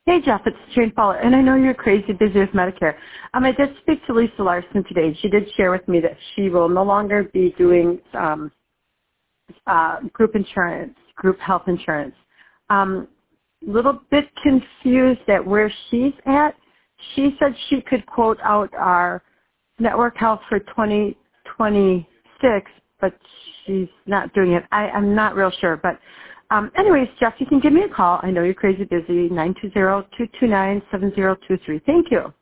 Hey, Jeff, it's Jane Fowler, and I know you're crazy busy with Medicare. I did speak to Lisa Larson today. She did share with me that she will no longer be doing group health insurance. Little bit confused at where she's at. She said she could quote out our network health for 2026, but she's not doing it. I'm not real sure, but anyways, Jeff, you can give me a call. I know you're crazy busy, 920-229-7023. Thank you.